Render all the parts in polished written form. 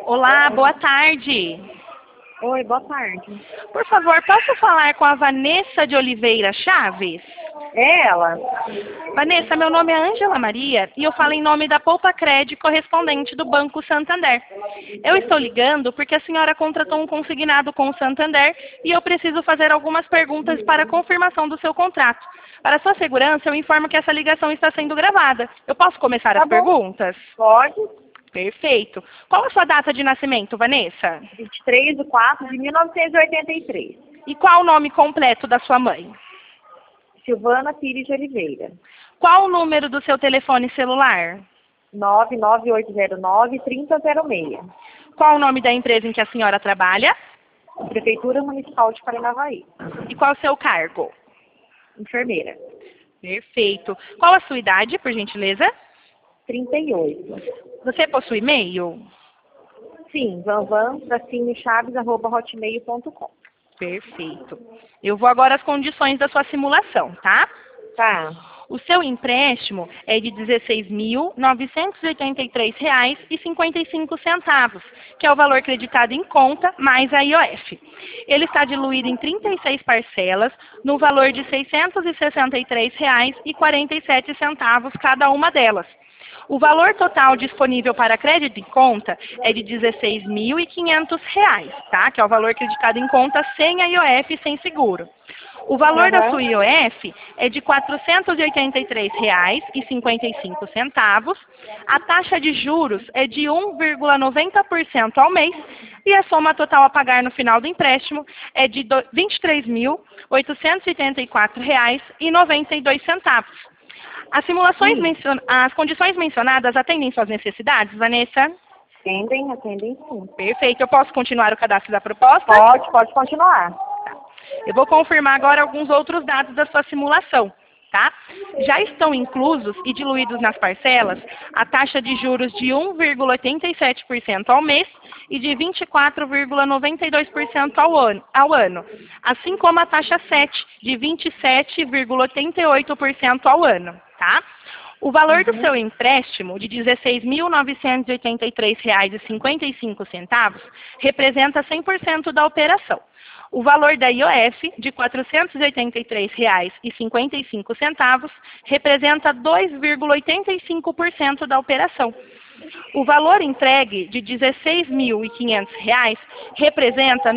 Olá, boa tarde. Oi, boa tarde. Por favor, posso falar com a Vanessa de Oliveira Chaves? É ela? Vanessa, meu nome é Ângela Maria e eu falo em nome da Poupa Cred, correspondente do Banco Santander. Eu estou ligando porque a senhora contratou um consignado com o Santander e eu preciso fazer algumas perguntas para confirmação do seu contrato. Para sua segurança, eu informo que essa ligação está sendo gravada. Eu posso começar as perguntas? Pode. Perfeito. Qual a sua data de nascimento, Vanessa? 23/4/1983. E qual o nome completo da sua mãe? Silvana Pires de Oliveira. Qual o número do seu telefone celular? 99809-3006. Qual o nome da empresa em que a senhora trabalha? Prefeitura Municipal de Paranavaí. E qual o seu cargo? Enfermeira. Perfeito. Qual a sua idade, por gentileza? 38. Você possui e-mail? Sim, vanvan_chaves@hotmail.com. Perfeito. Eu vou agora às condições da sua simulação, tá? Tá. O seu empréstimo é de R$ 16.983,55, que é o valor creditado em conta mais a IOF. Ele está diluído em 36 parcelas, no valor de R$ 663,47 cada uma delas. O valor total disponível para crédito em conta é de R$ 16.500, tá? Que é o valor acreditado em conta sem a IOF e sem seguro. O valor da sua IOF é de R$ 483,55. A taxa de juros é de 1,90% ao mês e a soma total a pagar no final do empréstimo é de R$ 23.884,92. As condições mencionadas atendem suas necessidades, Vanessa? Atendem sim. Perfeito. Eu posso continuar o cadastro da proposta? Pode continuar. Eu vou confirmar agora alguns outros dados da sua simulação, tá? Já estão inclusos e diluídos nas parcelas a taxa de juros de 1,87% ao mês e de 24,92% ao ano, assim como a taxa 7 de 27,88% ao ano, tá? O valor do seu empréstimo, de R$ 16.983,55, representa 100% da operação. O valor da IOF, de R$ 483,55, representa 2,85% da operação. O valor entregue, de R$ 16.500, representa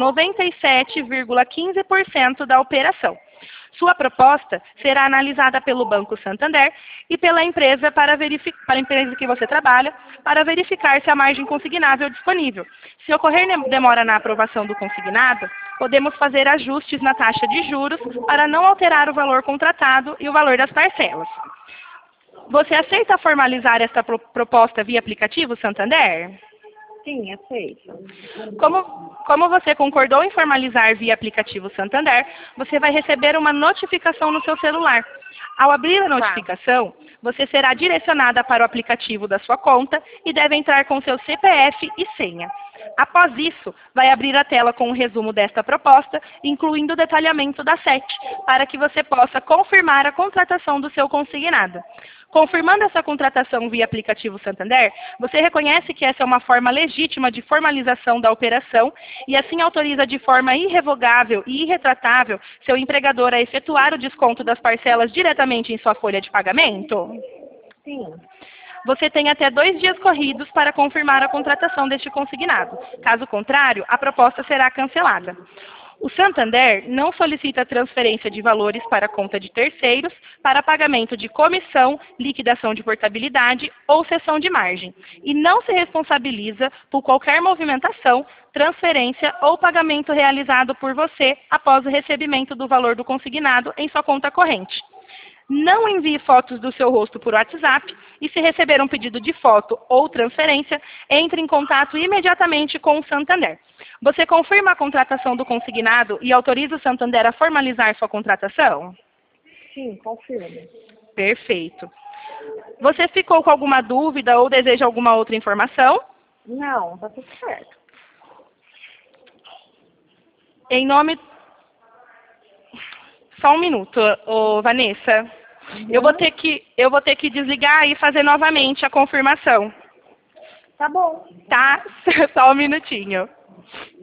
97,15% da operação. Sua proposta será analisada pelo Banco Santander e pela empresa para a empresa que você trabalha, para verificar se a margem consignável é disponível. Se ocorrer demora na aprovação do consignado, podemos fazer ajustes na taxa de juros para não alterar o valor contratado e o valor das parcelas. Você aceita formalizar esta proposta via aplicativo Santander? Sim, aceito. Como você concordou em formalizar via aplicativo Santander, você vai receber uma notificação no seu celular. Ao abrir a notificação, você será direcionada para o aplicativo da sua conta e deve entrar com seu CPF e senha. Após isso, vai abrir a tela com um resumo desta proposta, incluindo o detalhamento da SET, para que você possa confirmar a contratação do seu consignado. Confirmando essa contratação via aplicativo Santander, você reconhece que essa é uma forma legítima de formalização da operação e assim autoriza de forma irrevogável e irretratável seu empregador a efetuar o desconto das parcelas diretamente em sua folha de pagamento? Sim. Você tem até 2 dias corridos para confirmar a contratação deste consignado. Caso contrário, a proposta será cancelada. O Santander não solicita transferência de valores para a conta de terceiros para pagamento de comissão, liquidação de portabilidade ou cessão de margem e não se responsabiliza por qualquer movimentação, transferência ou pagamento realizado por você após o recebimento do valor do consignado em sua conta corrente. Não envie fotos do seu rosto por WhatsApp e, se receber um pedido de foto ou transferência, entre em contato imediatamente com o Santander. Você confirma a contratação do consignado e autoriza o Santander a formalizar sua contratação? Sim, confirmo. Perfeito. Você ficou com alguma dúvida ou deseja alguma outra informação? Não, tá tudo certo. Em nome... Só um minuto, Vanessa. Eu vou ter que desligar e fazer novamente a confirmação. Tá bom. Tá? Só um minutinho.